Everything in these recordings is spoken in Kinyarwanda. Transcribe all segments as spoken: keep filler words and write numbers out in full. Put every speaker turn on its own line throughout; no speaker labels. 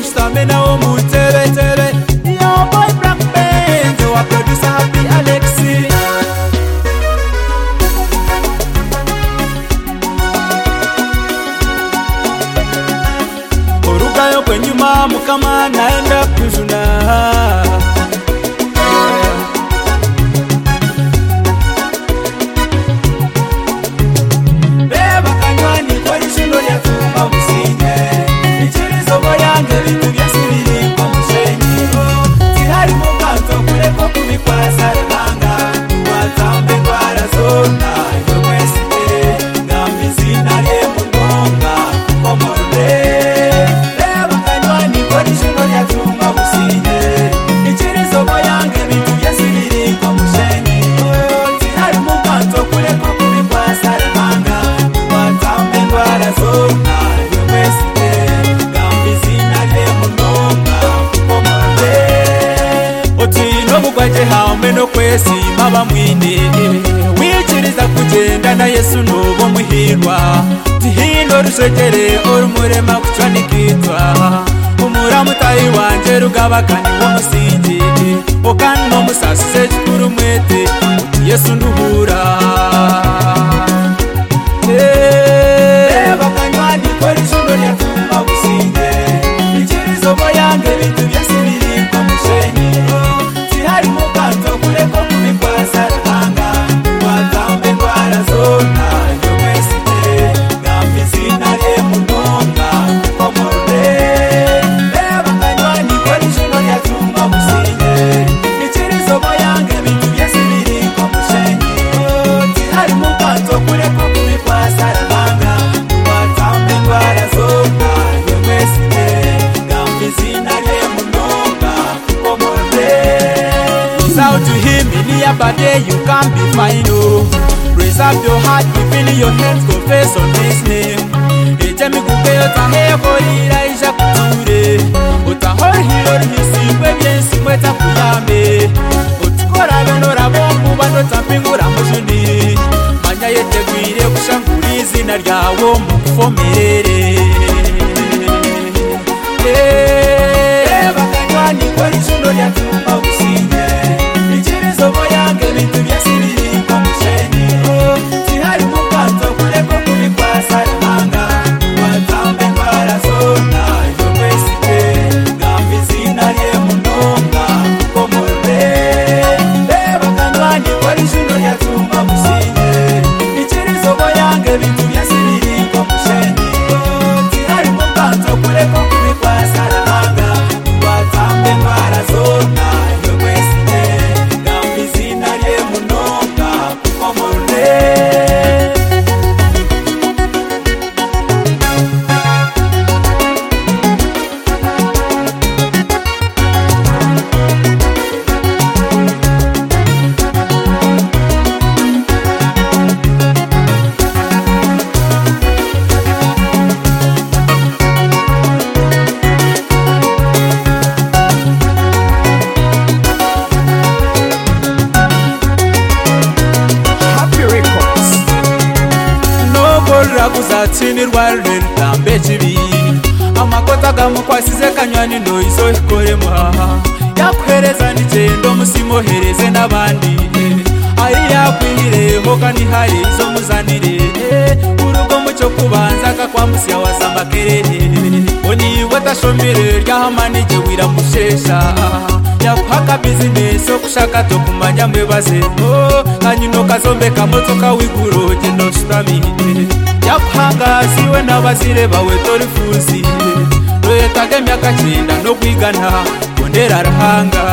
stamina o mutebe tebe. Yo boy Black Benz, wa producer Happy Alexi. Orugayo kwenyuma mukama naenda kujuna. Meno kwesi maba mwine wikiriza kugenda na Yesu nubo muhirwa tihino rushegere orumurema kucanikitwa umuramutayi wanje rugabakani wo musingi okani no musasize kikuru mwete Yesu nduhura eh bakanywani korishono lya tuma businge ikirizo boyange bitu byasibiri kwa musheni tihari mukanto kureko kubikwasa ranga watambe ndwara zona yomwesite ngambizina lye munonga komorde beba kanywani korishono lya tuma businge ikirizo boyange bitu byasibiri kwa musheni tihari mukanto kureko kubikwasa ranga watambe ndwara zona yomwesite ngambizina lye munonga komorde. Out to him in your body, you can't be fine. Oh, raise up your heart, keep in your hands, confess on his name. Ejemi kubeyo tahe kori raisha kuture. Utahori hiro hisi webye simweta kuyame. Utukora benora bombu bando tampingura mushuni. Manya yete gwire kushangurizi na ryawo mukufomerere. Eh, bakanywani kori shuno lya tumba usinge. Ikirizo boyange bintu byasibiri kwa musheni tihari mukanto kureko kubikwasa ranga watambe ndwara zona yomwesite ngambizina lye munonga komorde beba kanywani korishono lya tumba musinge ikirizo boyange bintu byasibiri kwa musheni tihari mukanto kureko kubikwasa ranga watambe ndwara zona yomwesite ngambizina lye munonga komorde. Kuzatsinirwa rw'intambe kibi amakota gamukwasize kanywani no izo ikoremwa yakwereza n'igendo musimohereze n'abandi ari yakwihireho kandi hari izo muzanire urugo mucyo kubanza kakwamusya wasamba kerere oni watashomere ryahamanije wira mushesha yakuhaka business okushaka to kumanya mbebaze oh kanyino kazombe kamotoka wiguro gendo stamine yakuhanga siwe n'abazire bawe torifuzi royetage myaka cyenda no kwigana kondera rahanga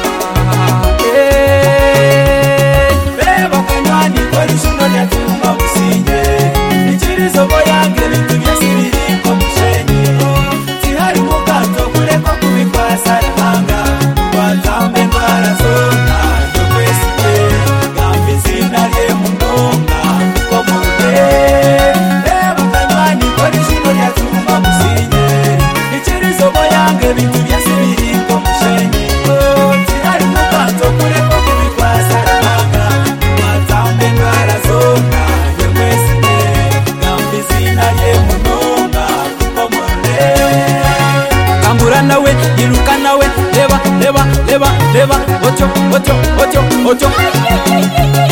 eh beba kanywani korishono lya tumba businge ikirizo boyange bintu byasibiri kwa musheni tihari mukanto kureko kubikwasa ranga watambe ndwara zona yomwesite ngambizina lye munonga komorde beba kanywani korishono lya tumba businge ikirizo boyange bintu byasibiri kwa musheni reba otyo otyo otyo otyo